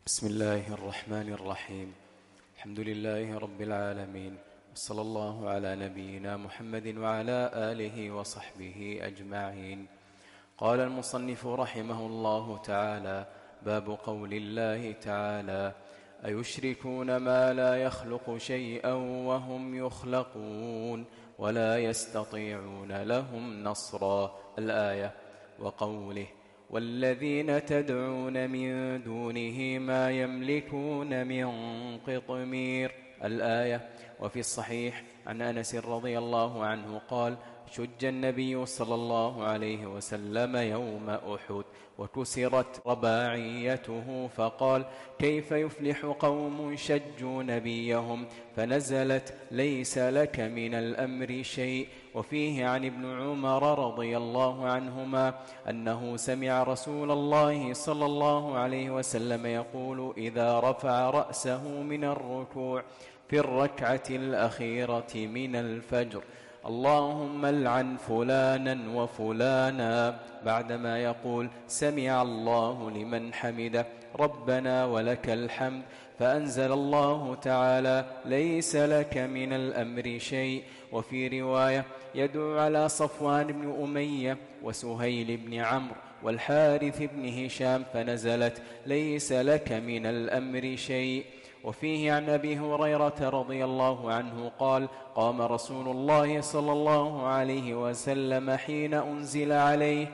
بسم الله الرحمن الرحيم. الحمد لله رب العالمين، وصلى الله على نبينا محمد وعلى آله وصحبه أجمعين. قال المصنف رحمه الله تعالى: باب قول الله تعالى: أيشركون ما لا يخلق شيئا وهم يخلقون ولا يستطيعون لهم نصرا. الآية. وقوله: والذين تدعون من دونه ما يملكون من قطمير. الآية. وفي الصحيح عن أنس رضي الله عنه قال: شج النبي صلى الله عليه وسلم يوم أحد وكسرت رباعيته، فقال: كيف يفلح قوم شجوا نبيهم؟ فنزلت: ليس لك من الأمر شيء. وفيه عن ابن عمر رضي الله عنهما أنه سمع رسول الله صلى الله عليه وسلم يقول إذا رفع رأسه من الركوع في الركعة الأخيرة من الفجر: اللهم العن فلانا وفلانا، بعدما يقول: سمع الله لمن حمده، ربنا ولك الحمد. فأنزل الله تعالى: ليس لك من الأمر شيء. وفي رواية: يدعو على صفوان بن أمية وسهيل بن عمرو والحارث بن هشام، فنزلت: ليس لك من الأمر شيء. وفيه عن أبي هريرة رضي الله عنه قال: قام رسول الله صلى الله عليه وسلم حين أنزل عليه: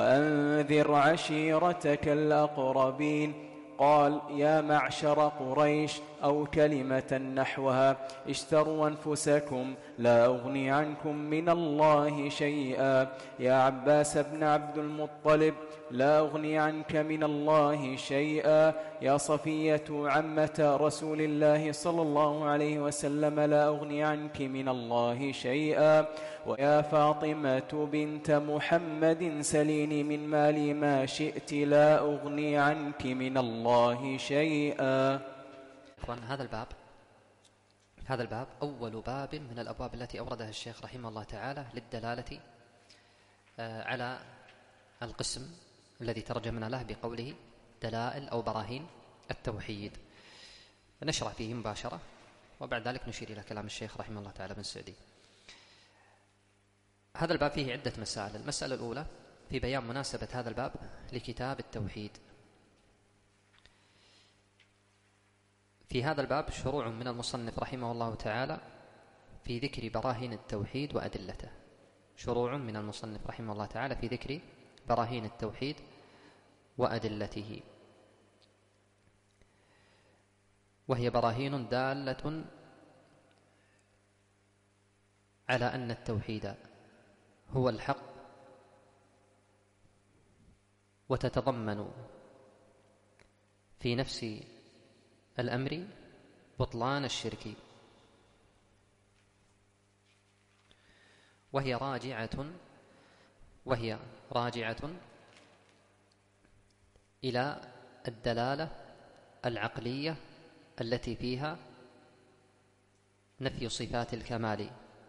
وأنذر عشيرتك الأقربين. قال: يا معشر قريش، أو كلمة نحوها: اشتروا أنفسكم لا أغني عنكم من الله شيئا. يا عباس بن عبد المطلب، لا أغني عنك من الله شيئا. يا صفية عمة رسول الله صلى الله عليه وسلم، لا أغني عنك من الله شيئا. ويا فاطمة بنت محمد، سليني من مالي ما شئت، لا أغني عنك من الله شيئا. هذا الباب أول باب من الأبواب التي أوردها الشيخ رحمه الله تعالى للدلالة على القسم الذي ترجمنا له بقوله دلائل أو براهين التوحيد. نشرع فيه مباشرة، وبعد ذلك نشير إلى كلام الشيخ رحمه الله تعالى بن سعدي. هذا الباب فيه عدة مسائل. المسألة الأولى في بيان مناسبة هذا الباب لكتاب التوحيد. في هذا الباب شروع من المصنف رحمه الله تعالى في ذكر براهين التوحيد وأدلته. شروع من المصنف رحمه الله تعالى في ذكر براهين التوحيد وأدلته، وهي براهين دالة على أن التوحيد هو الحق، وتتضمن في نفس الأمر بطلان الشرك، وهي راجعة إلى الدلالة العقلية التي فيها نفي صفات الكمال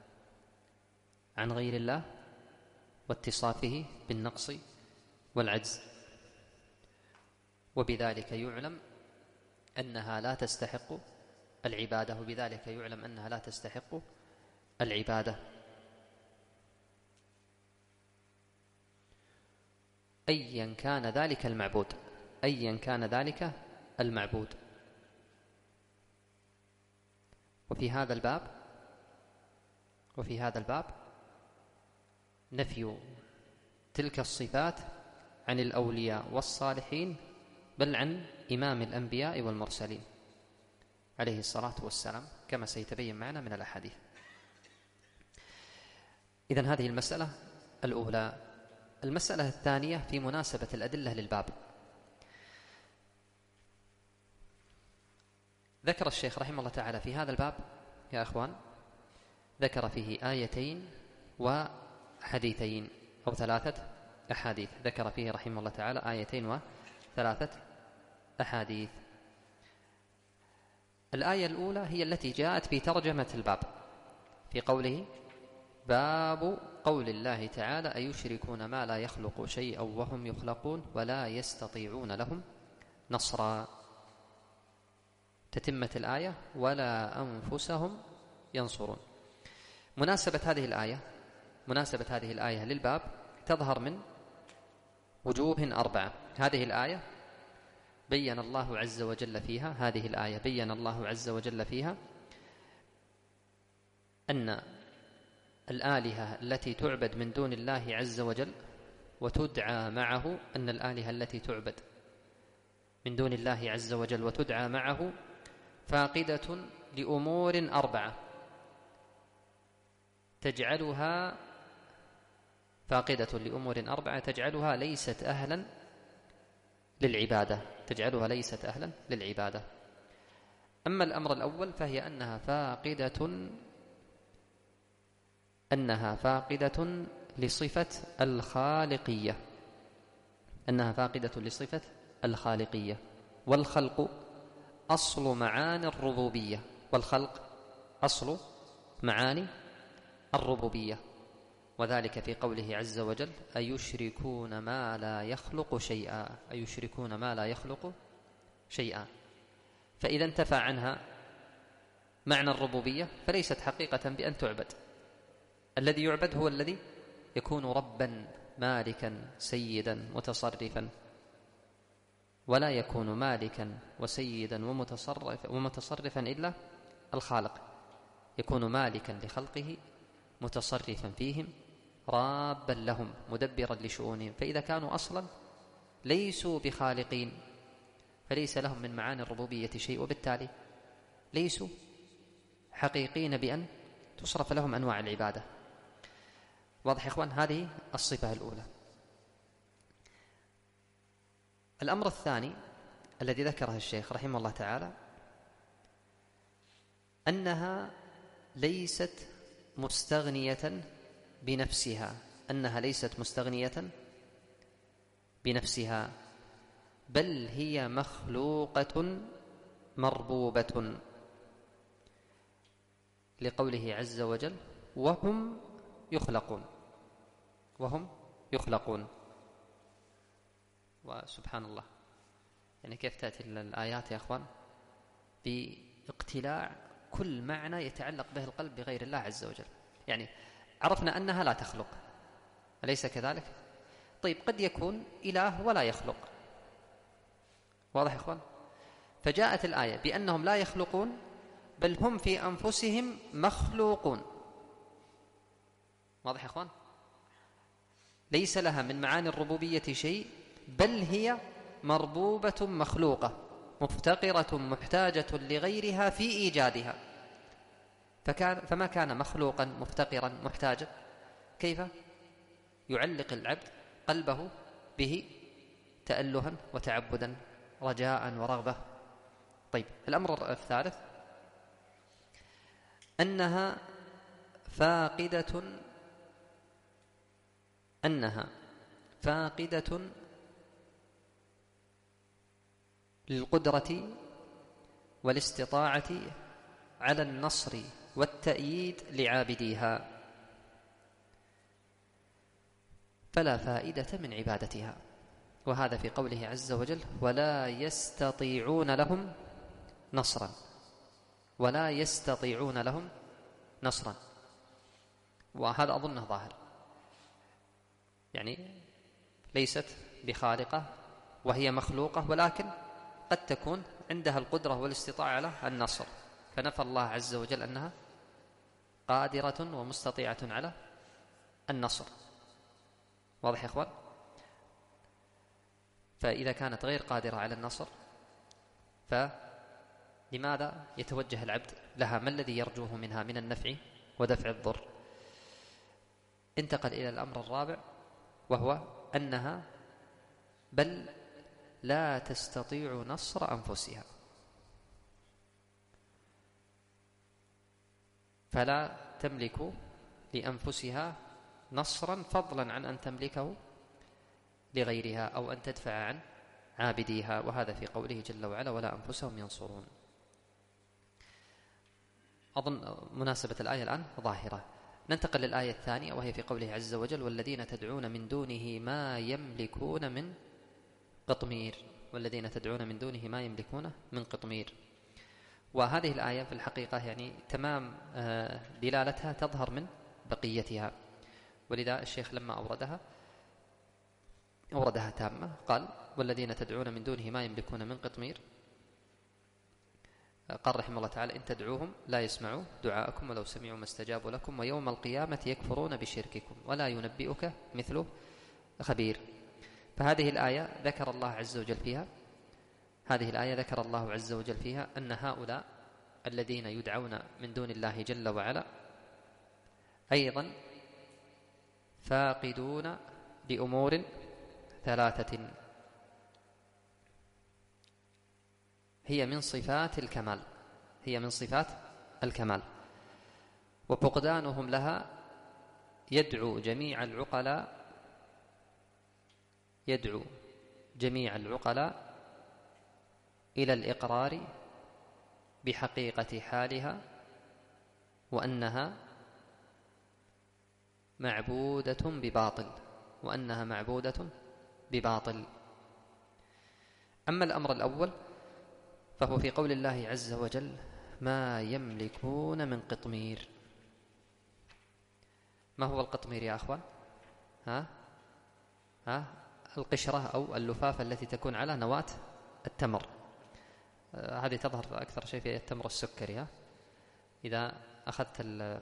عن غير الله واتصافه بالنقص والعجز، وبذلك يعلم أنها لا تستحق العبادة، أيا كان ذلك المعبود. وفي هذا الباب نفي تلك الصفات عن الأولياء والصالحين، بل عن إمام الأنبياء والمرسلين عليه الصلاة والسلام، كما سيتبين معنا من الأحاديث. إذن هذه المسألة الأولى. المسألة الثانية في مناسبة الأدلة للباب. ذكر الشيخ رحمه الله تعالى في هذا الباب يا أخوان، ذكر فيه آيتين وحديثين أو 3 أحاديث. ذكر فيه رحمه الله تعالى آيتين و3 أحاديث. الآية الأولى هي التي جاءت في ترجمة الباب في قوله: باب قول الله تعالى: أيشركون ما لا يخلق شيئا وهم يخلقون ولا يستطيعون لهم نصرا. تتمة الآية ولا أنفسهم ينصرون. مناسبة هذه الآية للباب تظهر من وجوه 4. هذه الآية بين الله عز وجل فيها أن الآلهة التي تعبد من دون الله عز وجل وتدعى معه، أن الآلهة التي تعبد من دون الله عز وجل وتدعى معه فاقدة لأمور 4 تجعلها ليست أهلا للعبادة. أما الأمر الأول فهي أنها فاقدة لصفة الخالقية، والخلق أصل معاني الربوبية، وذلك في قوله عز وجل: أيشركون ما لا يخلق شيئا. فإذا انتفى عنها معنى الربوبية فليست حقيقة بأن تعبد. الذي يعبد هو الذي يكون ربا مالكا سيدا متصرفا، ولا يكون مالكا وسيدا ومتصرفا إلا الخالق، يكون مالكا لخلقه متصرفا فيهم رابا لهم مدبرا لشؤونهم. فإذا كانوا أصلا ليسوا بخالقين فليس لهم من معاني الربوبية شيء، وبالتالي ليسوا حقيقين بأن تصرف لهم أنواع العبادة. واضح يا إخوان؟ هذه الصفة الأولى. الأمر الثاني الذي ذكره الشيخ رحمه الله تعالى أنها ليست مستغنية بنفسها، بل هي مخلوقة مربوبة، لقوله عز وجل: وهم يخلقون. وسبحان الله، يعني كيف تأتي الآيات يا أخوان باقتلاع كل معنى يتعلق به القلب بغير الله عز وجل. يعني عرفنا أنها لا تخلق، أليس كذلك؟ طيب، قد يكون إله ولا يخلق، واضح يا إخوان؟ فجاءت الآية بأنهم لا يخلقون، بل هم في أنفسهم مخلوقون. واضح يا إخوان؟ ليس لها من معاني الربوبية شيء، بل هي مربوبة مخلوقة مفتقرة محتاجة لغيرها في إيجادها. فما كان مخلوقا مفتقرا محتاجا، كيف يعلق العبد قلبه به تألها وتعبدا رجاء ورغبة؟ طيب، الأمر الثالث أنها فاقدة للقدرة والاستطاعة على النصر والتأييد لعابديها، فلا فائدة من عبادتها. وهذا في قوله عز وجل: ولا يستطيعون لهم نصرا. وهذا أظنه ظاهر، يعني ليست بخالقة وهي مخلوقة، ولكن قد تكون عندها القدرة والاستطاعة على النصر، فنفى الله عز وجل أنها قادرة ومستطيعة على النصر. واضح يا إخوان؟ فإذا كانت غير قادرة على النصر فلماذا يتوجه العبد لها؟ ما الذي يرجوه منها من النفع ودفع الضر؟ انتقل إلى الأمر الرابع، وهو أنها بل لا تستطيع نصر أنفسها، فلا تملك لأنفسها نصرا، فضلا عن أن تملكه لغيرها أو أن تدفع عن عابديها. وهذا في قوله جل وعلا: ولا أنفسهم ينصرون. أظن مناسبة الآية الآن ظاهرة. ننتقل للآية الثانية، وهي في قوله عز وجل: والذين تدعون من دونه ما يملكون من قطمير. وهذه الآية في الحقيقة يعني تمام دلالتها تظهر من بقيتها، ولذا الشيخ لما أوردها تامة قال: والذين تدعون من دونه ما يملكون من قطمير. قال رحمه الله تعالى: إن تدعوهم لا يسمعوا دعاءكم ولو سمعوا ما استجابوا لكم ويوم القيامة يكفرون بشرككم ولا ينبئك مثل خبير. فهذه الآية ذكر الله عز وجل فيها أن هؤلاء الذين يدعون من دون الله جل وعلا أيضا فاقدون لأمور ثلاثة هي من صفات الكمال، وفقدانهم لها يدعو جميع العقلاء إلى الإقرار بحقيقة حالها وأنها معبودة بباطل. أما الأمر الأول فهو في قول الله عز وجل: ما يملكون من قطمير. ما هو القطمير يا أخوان؟ القشرة أو اللفافة التي تكون على نواة التمر. هذه تظهر أكثر شيء في التمر السكري. إذا أخذت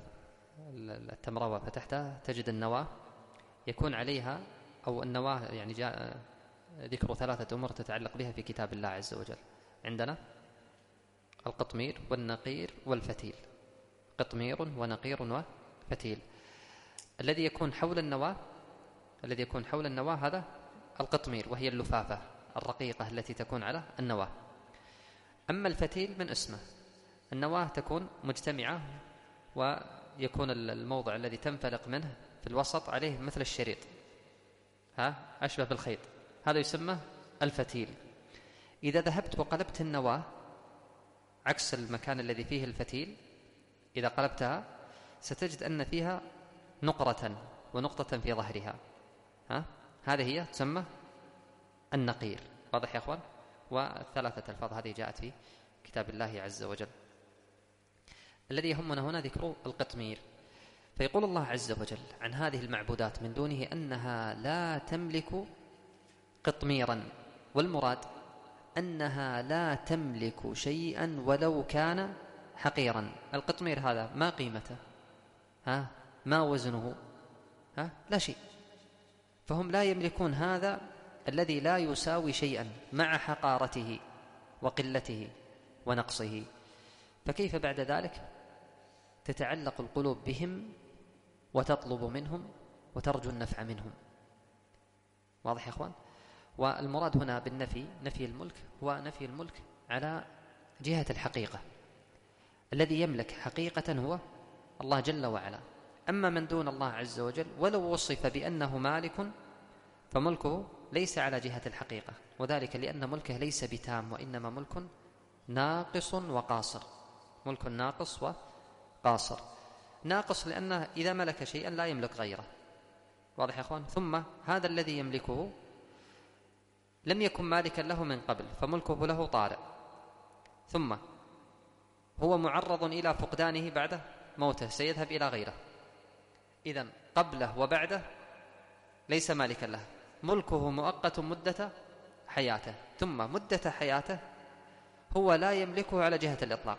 التمرة وفتحتها تجد النواة يكون عليها، أو النواة يعني جاء ذكر 3 أمور تتعلق بها في كتاب الله عز وجل. عندنا القطمير والنقير والفتيل. قطمير ونقير وفتيل. الذي يكون حول النواة هذا القطمير، وهي اللفافة الرقيقة التي تكون على النواة. أما الفتيل من اسمه، النواة تكون مجتمعة ويكون الموضع الذي تنفلق منه في الوسط عليه مثل الشريط، أشبه بالخيط، هذا يسمى الفتيل. إذا ذهبت وقلبت النواة عكس المكان الذي فيه الفتيل، إذا قلبتها ستجد أن فيها نقرة ونقطة في ظهرها، هذه هي تسمى النقير. واضح يا أخوان؟ والثلاثة ألفاظ هذه جاءت في كتاب الله عز وجل. الذي يهمنا هنا ذكر القطمير. فيقول الله عز وجل عن هذه المعبودات من دونه أنها لا تملك قطميرا، والمراد أنها لا تملك شيئا ولو كان حقيرا. القطمير هذا ما قيمته؟ ما وزنه؟ لا شيء. فهم لا يملكون هذا الذي لا يساوي شيئا مع حقارته وقلته ونقصه. فكيف بعد ذلك تتعلق القلوب بهم وتطلب منهم وترجو النفع منهم؟ واضح يا أخوان؟ والمراد هنا بالنفي نفي الملك هو نفي الملك على جهة الحقيقة. الذي يملك حقيقة هو الله جل وعلا. أما من دون الله عز وجل ولو وصف بأنه مالك فملكه ليس على جهة الحقيقة، وذلك لأن ملكه ليس بتام، وإنما ملك ناقص وقاصر. ملك ناقص وقاصر. ناقص لأنه إذا ملك شيئا لا يملك غيره. واضح يا أخوان؟ ثم هذا الذي يملكه لم يكن مالكا له من قبل، فملكه له طارئ، ثم هو معرض إلى فقدانه بعد موته، سيذهب إلى غيره. إذن قبله وبعده ليس مالكا له، ملكه مؤقت مدة حياته، ثم مدة حياته هو لا يملكه على جهة الإطلاق.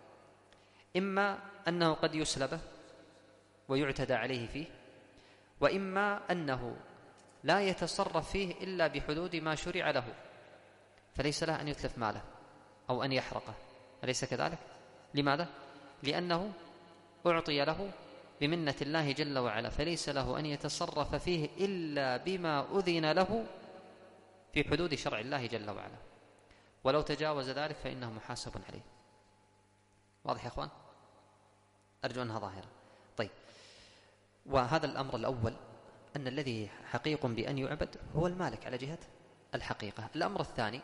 إما أنه قد يسلبه ويعتدى عليه فيه، وإما أنه لا يتصرف فيه إلا بحدود ما شرع له، فليس له أن يتلف ماله أو أن يحرقه، أليس كذلك؟ لماذا؟ لأنه أعطي له بمنة الله جل وعلا، فليس له أن يتصرف فيه إلا بما أذن له في حدود شرع الله جل وعلا، ولو تجاوز ذلك فإنه محاسب عليه. واضح يا أخوان؟ أرجو أنها ظاهرة. طيب، وهذا الأمر الأول أن الذي حقيق بأن يعبد هو المالك على جهة الحقيقة. الأمر الثاني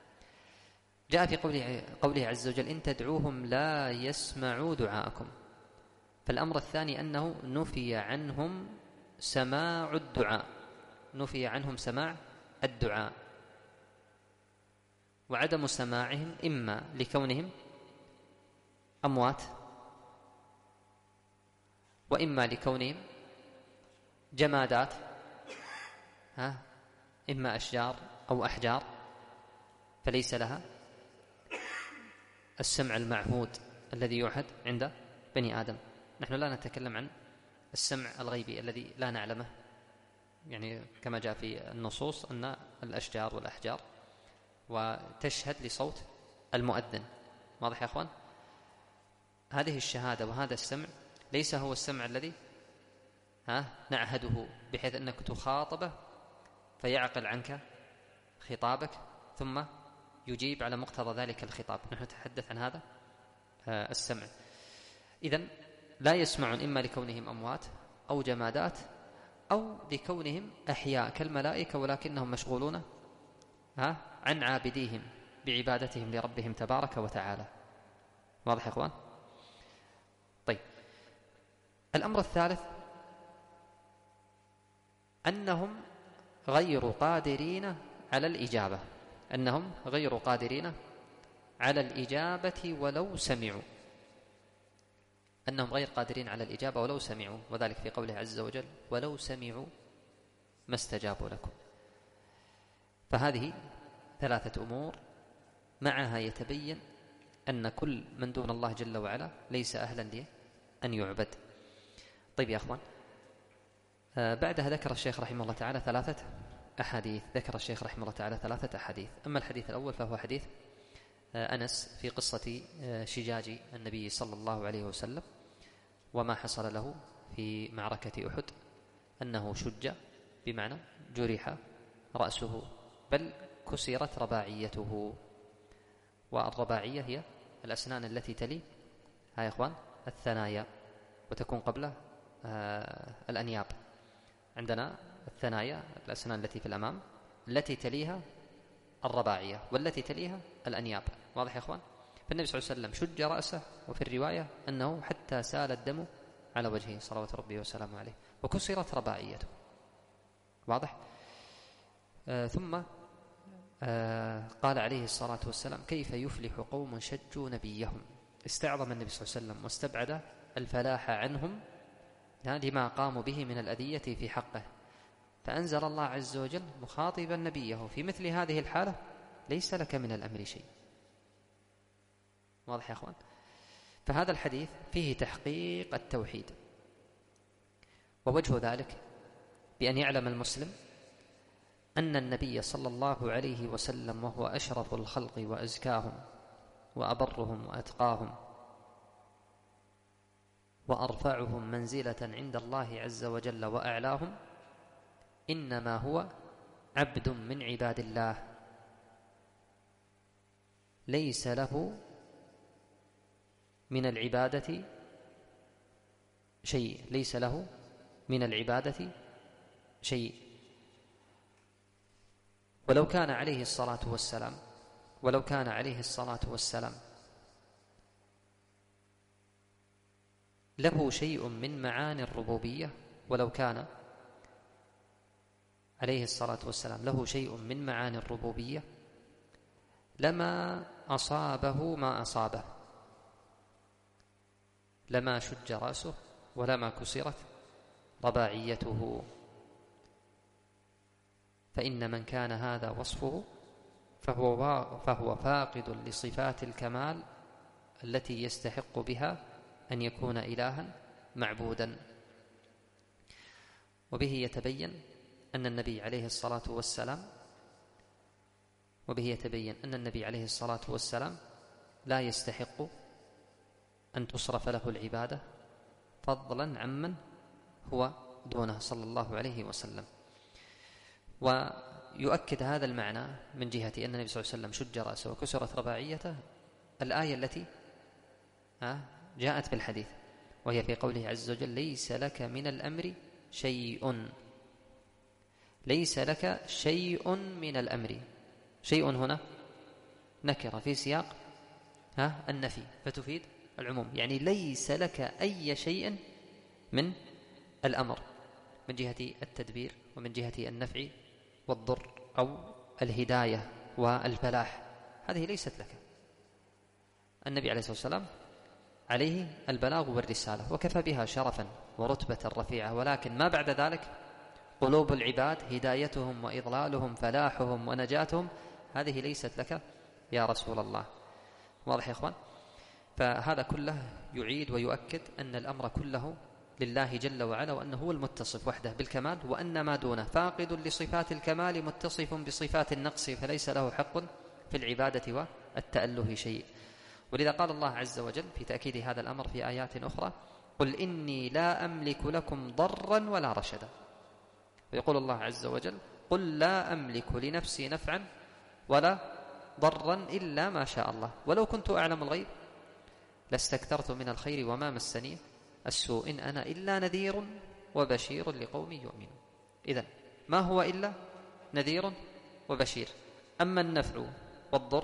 جاء في قوله عز وجل: إن تدعوهم لا يسمعوا دعاءكم. فالأمر الثاني أنه نفي عنهم سماع الدعاء، وعدم سماعهم إما لكونهم أموات، وإما لكونهم جمادات، إما أشجار أو أحجار، فليس لها السمع المعهود الذي يوحد عند بني آدم. نحن لا نتكلم عن السمع الغيبي الذي لا نعلمه، يعني كما جاء في النصوص أن الأشجار والأحجار وتشهد لصوت المؤذن. واضح يا أخوان؟ هذه الشهادة وهذا السمع ليس هو السمع الذي نعهده بحيث أنك تخاطبه فيعقل عنك خطابك ثم يجيب على مقتضى ذلك الخطاب. نحن نتحدث عن هذا السمع. إذن لا يسمعون إما لكونهم أموات أو جمادات أو لكونهم أحياء كالملائكة ولكنهم مشغولون عن عابديهم بعبادتهم لربهم تبارك وتعالى. واضح يا أخوان؟ طيب، الأمر الثالث أنهم غير قادرين على الإجابة، أنهم غير قادرين على الإجابة ولو سمعوا، أنهم غير قادرين على الإجابة ولو سمعوا، وذلك في قوله عز وجل: ولو سمعوا ما استجابوا لكم. فهذه ثلاثة أمور معها يتبين أن كل من دون الله جل وعلا ليس أهلا لأن يعبد. طيب يا أخوان، بعدها ذكر الشيخ رحمه الله تعالى ثلاثة أحاديث. أما الحديث الأول فهو حديث أنس في قصة شجاج النبي صلى الله عليه وسلم وما حصل له في معركة أحد، أنه شج بمعنى جرح رأسه، بل كسرت رباعيته. والرباعية هي الأسنان التي تلي يا إخوان الثنايا، وتكون قبل الأنياب. عندنا الثنايا الأسنان التي في الأمام، التي تليها الرباعية، والتي تليها الأنياب. واضح يا إخوان؟ فالنبي صلى الله عليه وسلم شج رأسه، وفي الرواية أنه حتى سال الدم على وجهه صلوات ربي وسلامه عليه، وكسرت رباعيته. واضح؟ ثم قال عليه الصلاة والسلام: كيف يفلح قوم شجوا نبيهم. استعظم النبي صلى الله عليه وسلم واستبعد الفلاح عنهم لما قاموا به من الأذية في حقه، فأنزل الله عز وجل مخاطبا نبيه: في مثل هذه الحالة ليس لك من الأمر شيء. واضح يا أخوان؟ فهذا الحديث فيه تحقيق التوحيد، ووجه ذلك بأن يعلم المسلم أن النبي صلى الله عليه وسلم وهو أشرف الخلق وأزكاهم وأبرهم وأتقاهم وأرفعهم منزلة عند الله عز وجل وأعلاهم، إنما هو عبد من عباد الله ليس له من العبادة شيء، ليس له من العبادة شيء. ولو كان عليه الصلاة والسلام له شيء من معاني الربوبية، ولو كان عليه الصلاة والسلام له شيء من معاني الربوبية لما أصابه ما أصابه، لما شج رأسه ولما كسرت رباعيته. فإن من كان هذا وصفه فهو فاقد لصفات الكمال التي يستحق بها أن يكون إلها معبودا. وبه يتبين أن النبي عليه الصلاة والسلام لا يستحق أن تصرف له العبادة فضلا عمن هو دونه صلى الله عليه وسلم. ويؤكد هذا المعنى من جهة أن النبي صلى الله عليه وسلم شج رأسه وكسرت رباعيته الآية التي جاءت في الحديث، وهي في قوله عز وجل: ليس لك من الأمر شيء. ليس لك شيء من الأمر. شيء هنا نكرة في سياق النفي فتفيد العموم، يعني ليس لك أي شيء من الأمر من جهة التدبير ومن جهة النفع والضر أو الهداية والفلاح، هذه ليست لك. النبي عليه الصلاة والسلام عليه البلاغ والرسالة، وكفى بها شرفا ورتبة رفيعة، ولكن ما بعد ذلك قلوب العباد هدايتهم وإضلالهم فلاحهم ونجاتهم، هذه ليست لك يا رسول الله. واضح يا إخوان؟ فهذا كله يعيد ويؤكد أن الأمر كله لله جل وعلا، وأنه هو المتصف وحده بالكمال، وأن ما دونه فاقد لصفات الكمال متصف بصفات النقص، فليس له حق في العبادة والتأله شيء. ولذا قال الله عز وجل في تأكيد هذا الأمر في آيات أخرى: قل إني لا أملك لكم ضرا ولا رشدا. ويقول الله عز وجل: قل لا أملك لنفسي نفعا ولا ضرا إلا ما شاء الله، ولو كنت أعلم الغيب لاستكثرت من الخير وما مسني السوء إن أنا إلا نذير وبشير لقوم يؤمنون. إذن ما هو إلا نذير وبشير. أما النفع والضر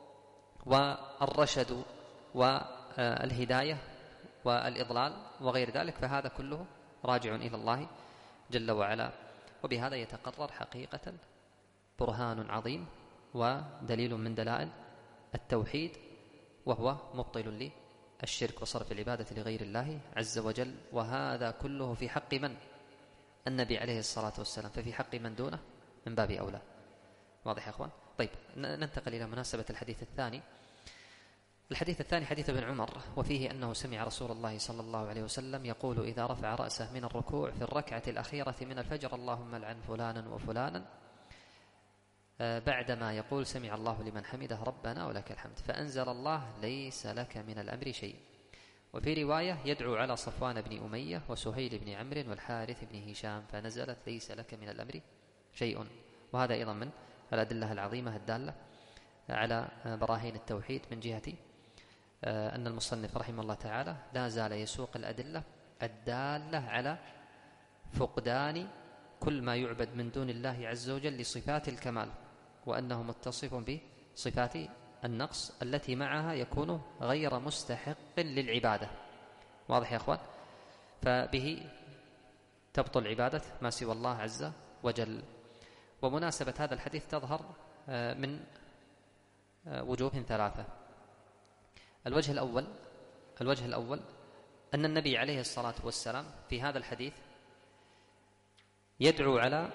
والرشد والهداية والإضلال وغير ذلك فهذا كله راجع إلى الله جل وعلا. وبهذا يتقرر حقيقة برهان عظيم ودليل من دلائل التوحيد، وهو مبطل للشرك وصرف العبادة لغير الله عز وجل. وهذا كله في حق من؟ النبي عليه الصلاة والسلام، ففي حق من دونه من باب أولى. واضح يا أخوان؟ طيب ننتقل إلى مناسبة الحديث الثاني. الحديث الثاني حديث ابن عمر، وفيه أنه سمع رسول الله صلى الله عليه وسلم يقول إذا رفع رأسه من الركوع في الركعة الأخيرة من الفجر: اللهم لعن فلانا وفلانا، بعدما يقول سمع الله لمن حمده ربنا ولك الحمد، فأنزل الله: ليس لك من الأمر شيء. وفي رواية: يدعو على صفوان بن أمية وسهيل بن عمرو والحارث بن هشام، فنزلت: ليس لك من الأمر شيء. وهذا أيضا من الأدلة العظيمة الدالة على براهين التوحيد، من جهة أن المصنف رحمه الله تعالى لا زال يسوق الأدلة الدالة على فقدان كل ما يعبد من دون الله عز وجل لصفات الكمال، وأنه متصف بصفات النقص التي معها يكون غير مستحق للعبادة. واضح يا أخوان؟ فبه تبطل عبادة ما سوى الله عز وجل. ومناسبة هذا الحديث تظهر من وجوه ثلاثة. الوجه الأول أن النبي عليه الصلاة والسلام في هذا الحديث يدعو على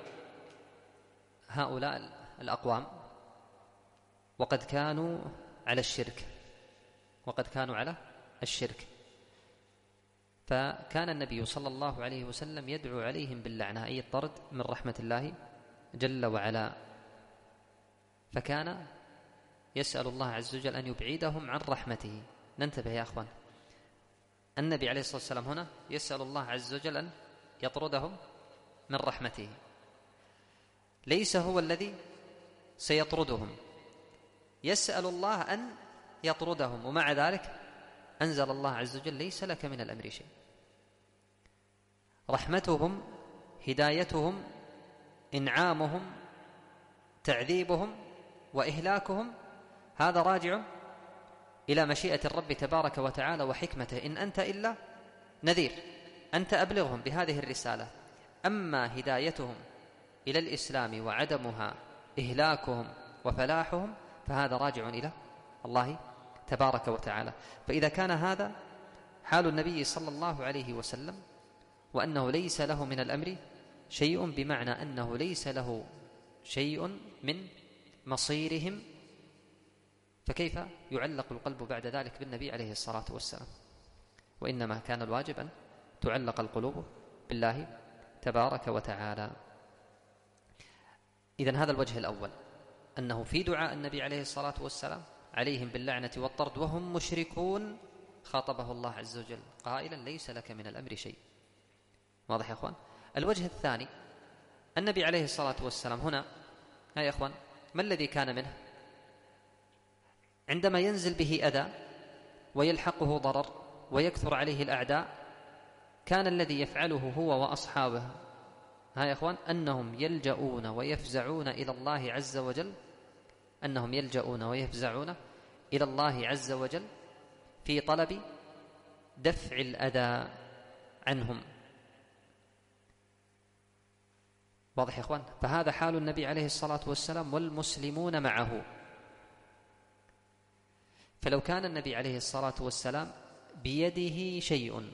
هؤلاء الأقوام وقد كانوا على الشرك، فكان النبي صلى الله عليه وسلم يدعو عليهم باللعنة، أي الطرد من رحمة الله جل وعلا، فكان يسأل الله عز وجل أن يبعدهم عن رحمته. ننتبه يا أخوان، النبي عليه الصلاة والسلام هنا يسأل الله عز وجل أن يطردهم من رحمته، ليس هو الذي سيطردهم، يسأل الله أن يطردهم، ومع ذلك أنزل الله عز وجل: ليس لك من الأمر شيء. رحمتهم، هدايتهم، إنعامهم، تعذيبهم وإهلاكهم هذا راجع إلى مشيئة الرب تبارك وتعالى وحكمته. إن أنت إلا نذير، أنت أبلغهم بهذه الرسالة. أما هدايتهم إلى الإسلام وعدمها إهلاكهم وفلاحهم فهذا راجع إلى الله تبارك وتعالى. فإذا كان هذا حال النبي صلى الله عليه وسلم، وأنه ليس له من الأمر شيء، بمعنى أنه ليس له شيء من مصيرهم، فكيف يعلق القلب بعد ذلك بالنبي عليه الصلاة والسلام؟ وإنما كان الواجب أن تعلق القلوب بالله تبارك وتعالى. إذن هذا الوجه الأول، أنه في دعاء النبي عليه الصلاة والسلام عليهم باللعنة والطرد وهم مشركون خاطبه الله عز وجل قائلا: ليس لك من الأمر شيء. واضح يا أخوان؟ الوجه الثاني، النبي عليه الصلاة والسلام هنا يا أخوان ما الذي كان منه؟ عندما ينزل به أذى ويلحقه ضرر ويكثر عليه الأعداء، كان الذي يفعله هو وأصحابه يا أخوان أنهم يلجؤون ويفزعون إلى الله عز وجل، إلى الله عز وجل في طلب دفع الأذى عنهم. واضح يا أخوان؟ فهذا حال النبي عليه الصلاة والسلام والمسلمون معه. فلو كان النبي عليه الصلاة والسلام بيده شيء،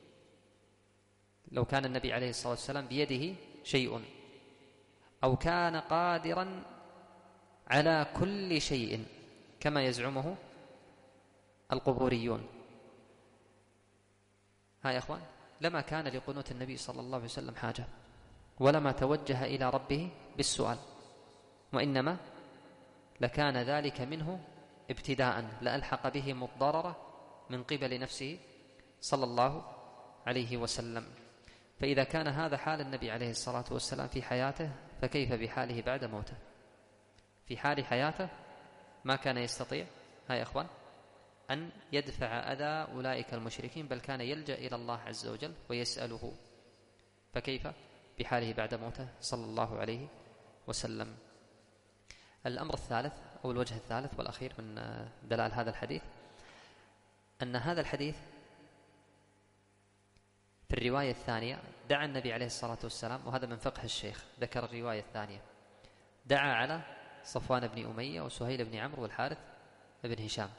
لو كان النبي عليه الصلاة والسلام بيده شيء أو كان قادرا على كل شيء كما يزعمه القبوريون، ها يا أخوان، لما كان لقنوت النبي صلى الله عليه وسلم حاجة، ولما توجه إلى ربه بالسؤال، وإنما لكان ذلك منه ابتداء، لألحق به مضررة من قبل نفسه صلى الله عليه وسلم. فإذا كان هذا حال النبي عليه الصلاة والسلام في حياته، فكيف بحاله بعد موته؟ في حال حياته ما كان يستطيع يا إخوان أن يدفع أذى أولئك المشركين، بل كان يلجأ إلى الله عز وجل ويسأله، فكيف بحاله بعد موته صلى الله عليه وسلم؟ الأمر الثالث أو الوجه الثالث والأخير من دلائل هذا الحديث أن هذا الحديث في الرواية الثانية دعا النبي عليه الصلاة والسلام، وهذا من فقه الشيخ، ذكر الرواية الثانية، دعا على صفوان بن أمية وسهيل بن عمرو والحارث بن هشام،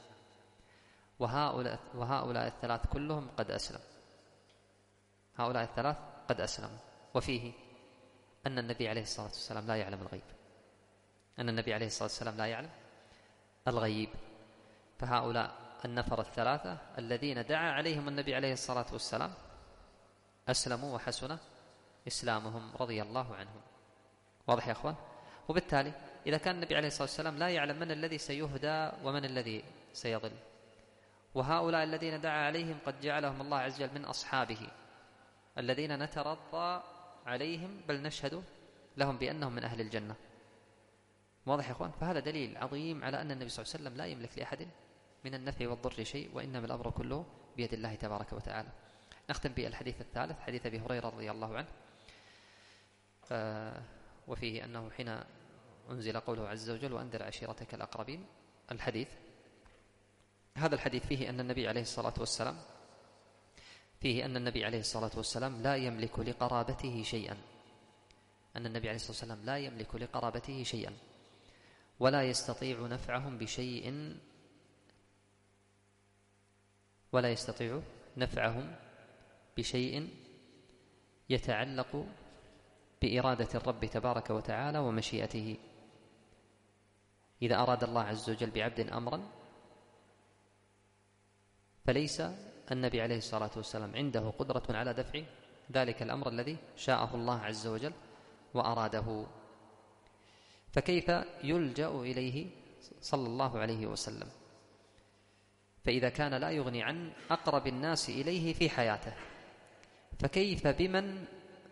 وهؤلاء الثلاث كلهم قد أسلم، هؤلاء الثلاث قد أسلموا. وفيه أن النبي عليه الصلاة والسلام لا يعلم الغيب، أن النبي عليه الصلاة والسلام لا يعلم الغيب. فهؤلاء النفر الثلاثة الذين دعا عليهم النبي عليه الصلاة والسلام أسلموا وحسن إسلامهم رضي الله عنهم. واضح يا أخوان؟ وبالتالي إذا كان النبي عليه الصلاة والسلام لا يعلم من الذي سيهدى ومن الذي سيضل، وهؤلاء الذين دعا عليهم قد جعلهم الله عز وجل من أصحابه الذين نترضى عليهم، بل نشهد لهم بأنهم من أهل الجنة. واضح يا أخوان؟ فهذا دليل عظيم على أن النبي صلى الله عليه وسلم لا يملك لأحد من النفع والضر شيء، وإنما الأمر كله بيد الله تبارك وتعالى. نختم بالحديث الثالث، حديث أبي هريرة رضي الله عنه، وفيه أنه حين أنزل قوله عز وجل وأنذر عشيرتك الأقربين، الحديث هذا الحديث فيه أن النبي عليه الصلاة والسلام لا يملك لقرابته شيئا، أن النبي عليه الصلاة والسلام لا يملك لقرابته شيئا، ولا يستطيع نفعهم بشيء يتعلق بإرادة الرب تبارك وتعالى ومشيئته. إذا أراد الله عز وجل بعبد أمرا فليس النبي عليه الصلاة والسلام عنده قدرة على دفع ذلك الأمر الذي شاءه الله عز وجل وأراده، فكيف يلجأ إليه صلى الله عليه وسلم؟ فإذا كان لا يغني عن أقرب الناس إليه في حياته، فكيف بمن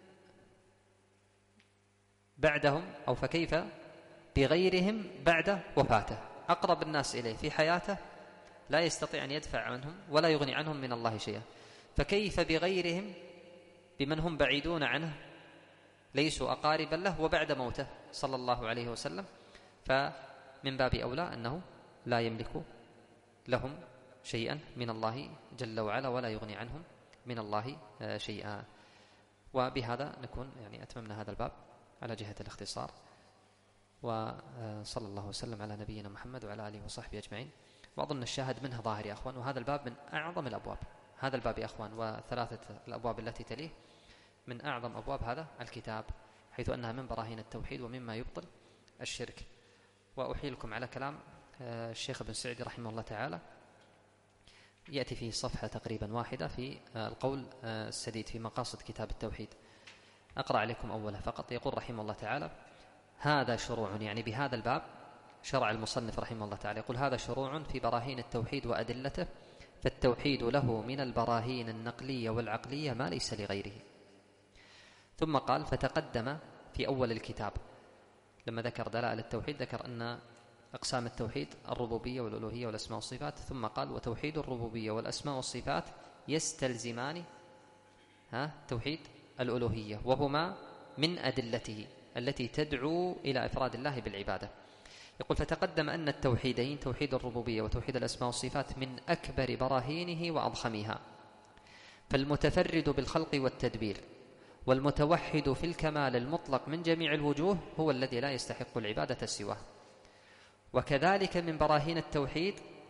بعدهم، أو فكيف بغيرهم بعد وفاته؟ أقرب الناس إليه في حياته لا يستطيع أن يدفع عنهم ولا يغني عنهم من الله شيئا، فكيف بغيرهم بمن هم بعيدون عنه ليسوا أقاربا له وبعد موته صلى الله عليه وسلم؟ فمن باب أولى أنه لا يملك لهم شيئا من الله جل وعلا ولا يغني عنهم من الله شيئا. وبهذا نكون أتممنا هذا الباب على جهة الاختصار، وصلى الله وسلم على نبينا محمد وعلى آله وصحبه أجمعين. وأظن الشاهد منها ظاهر يا أخوان، وهذا الباب من أعظم الأبواب، هذا الباب يا أخوان وثلاثة الأبواب التي تليه من أعظم أبواب هذا الكتاب، حيث أنها من براهين التوحيد ومما يبطل الشرك. وأحيلكم على كلام الشيخ ابن سعدي رحمه الله تعالى، يأتي فيه صفحة تقريبا واحدة في القول السديد في مقاصد كتاب التوحيد. أقرأ عليكم أوله فقط. يقول رحمه الله تعالى: هذا شروع، بهذا الباب شرع المصنف رحمه الله تعالى، يقول: هذا شروع في براهين التوحيد وأدلته، فالتوحيد له من البراهين النقلية والعقلية ما ليس لغيره. ثم قال: فتقدم في أول الكتاب لما ذكر دلائل التوحيد ذكر أن أقسام التوحيد الربوبية والألوهية والأسماء والصفات، ثم قال: وتوحيد الربوبية والأسماء والصفات يستلزمان توحيد الألوهية، وهما من أدلته التي تدعو إلى إفراد الله بالعبادة. يقول: فتقدم أن التوحيدين، توحيد الربوبية وتوحيد الأسماء والصفات، من أكبر براهينه وأضخمها، فالمتفرد بالخلق والتدبير والمتوحد في الكمال المطلق من جميع الوجوه هو الذي لا يستحق العبادة سواه. وكذلك من براهين التوحيد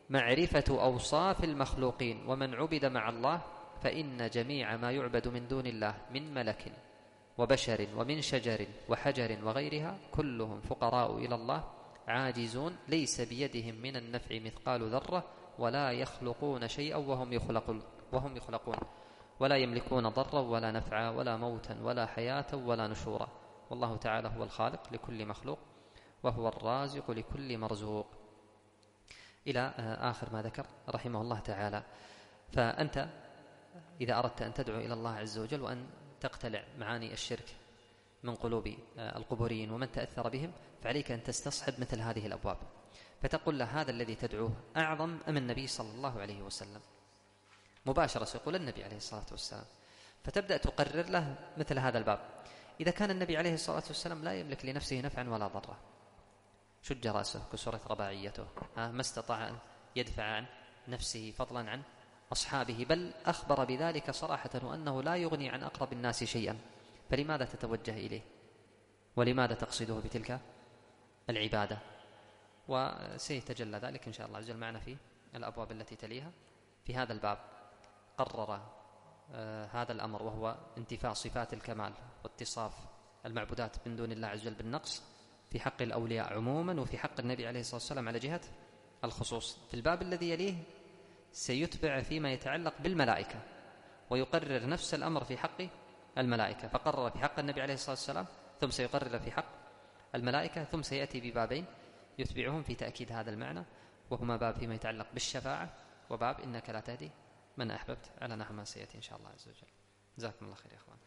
معرفة أوصاف المخلوقين، ومن عبد مع الله فإن جميع ما يعبد من دون الله من ملك وبشر ومن شجر وحجر وغيرها كلهم فقراء إلى الله عاجزون ليس بيدهم من النفع مثقال ذرة ولا يخلقون شيئا وهم يخلقون ولا يملكون ضرا ولا نفعا ولا موتا ولا حياة ولا نشورا، والله تعالى هو الخالق لكل مخلوق وهو الرازق لكل مرزوق، إلى آخر ما ذكر رحمه الله تعالى. فأنت إذا أردت أن تدعو إلى الله عز وجل وأن تقتلع معاني الشرك من قلوب القبوريين ومن تأثر بهم، فعليك أن تستصحب مثل هذه الأبواب، فتقول له هذا الذي تدعوه أعظم أم النبي صلى الله عليه وسلم؟ مباشرة سيقول النبي عليه الصلاة والسلام، فتبدأ تقرر له مثل هذا الباب. إذا كان النبي عليه الصلاة والسلام لا يملك لنفسه نفعا ولا ضرا، شج رأسه كسرت رباعيته، ما استطاع أن يدفع عن نفسه فضلا عن أصحابه، بل أخبر بذلك صراحة وأنه لا يغني عن أقرب الناس شيئا، فلماذا تتوجه إليه؟ ولماذا تقصده بتلك العبادة؟ وسيتجلى ذلك إن شاء الله عز وجل معنا في الأبواب التي تليها. في هذا الباب قرر هذا الأمر، وهو انتفاء صفات الكمال واتصاف المعبودات من دون الله عز وجل بالنقص في حق الأولياء عموما وفي حق النبي عليه الصلاة والسلام على جهة الخصوص. في الباب الذي يليه سيتبع فيما يتعلق بالملائكة ويقرر نفس الأمر في حق الملائكة، فقرر في حق النبي عليه الصلاة والسلام ثم سيقرر في حق الملائكة، ثم سيأتي ببابين يتبعهم في تأكيد هذا المعنى، وهما باب فيما يتعلق بالشفاعة وباب إنك لا تهدي من أحببت، على نحو ما سيأتي إن شاء الله عز وجل. جزاكم الله خير يا أخوان.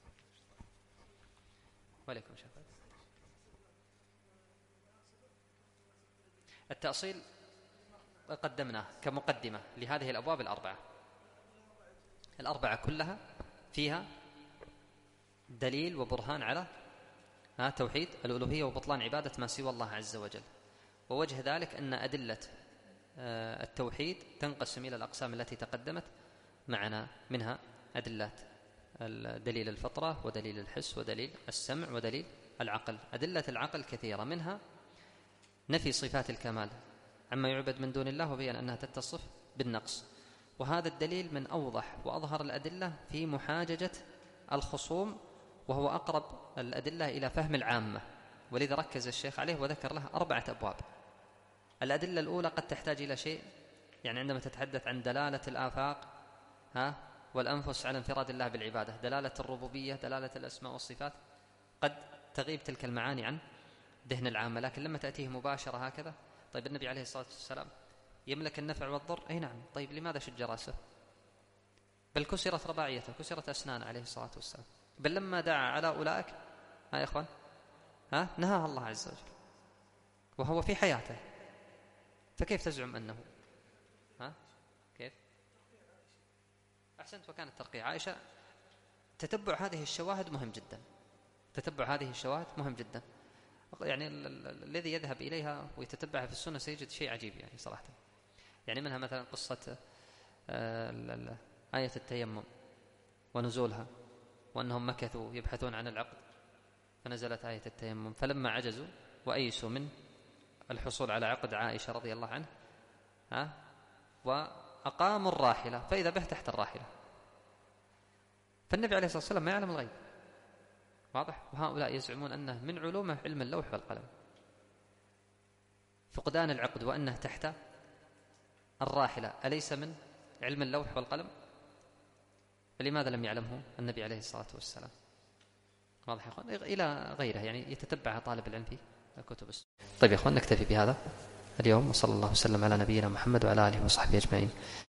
وعليكم شفاعة. التأصيل قدمناه كمقدمة لهذه الأبواب الأربعة كلها فيها دليل وبرهان على توحيد الألوهية وبطلان عبادة ما سوى الله عز وجل. ووجه ذلك أن أدلة التوحيد تنقسم إلى الأقسام التي تقدمت معنا، منها أدلة دليل الفطرة ودليل الحس ودليل السمع ودليل العقل. أدلة العقل كثيرة، منها نفي صفات الكمال عما يعبد من دون الله وبيان أنها تتصف بالنقص، وهذا الدليل من أوضح وأظهر الأدلة في محاججة الخصوم، وهو أقرب الأدلة إلى فهم العامة، ولذا ركز الشيخ عليه وذكر له 4 أبواب. الأدلة الأولى قد تحتاج إلى شيء، يعني عندما تتحدث عن دلالة الآفاق والأنفس على انفراد الله بالعبادة، دلالة الربوبية، دلالة الأسماء والصفات، قد تغيب تلك المعاني عن ذهن العامة، لكن لما تأتيه مباشرة هكذا، طيب النبي عليه الصلاة والسلام يملك النفع والضر، أي نعم، طيب لماذا شج رأسه؟ بل كسرت رباعيته، كسرت أسنانه عليه الصلاة والسلام، بل لما دعا على أولئك يا إخوان نهاها الله عز وجل وهو في حياته، فكيف تزعم أنه كيف؟ أحسنت. وكانت ترقيع عائشة. تتبع هذه الشواهد مهم جدا، تتبع هذه الشواهد مهم جدا، يعني الذي يذهب إليها ويتتبعها في السنة سيجد شيء عجيب يعني صراحة. يعني منها مثلا قصة آية التيمم ونزولها، وأنهم مكثوا يبحثون عن العقد فنزلت آية التيمم، فلما عجزوا وأيسوا من الحصول على عقد عائشة رضي الله عنه وأقاموا الراحلة فإذا به تحت الراحلة، فالنبي عليه الصلاة والسلام ما يعلم الغيب، واضح؟ وهؤلاء يزعمون أنه من علومه علم اللوح والقلم، فقدان العقد وأنه تحت الراحلة أليس من علم اللوح والقلم؟ فلماذا لم يعلمه النبي عليه الصلاة والسلام؟ واضح يا أخوان؟ إلى غيره يعني يتتبع طالب العلم في الكتب. طيب يا أخوان، نكتفي بهذا اليوم، وصلى الله وسلم على نبينا محمد وعلى آله وصحبه أجمعين.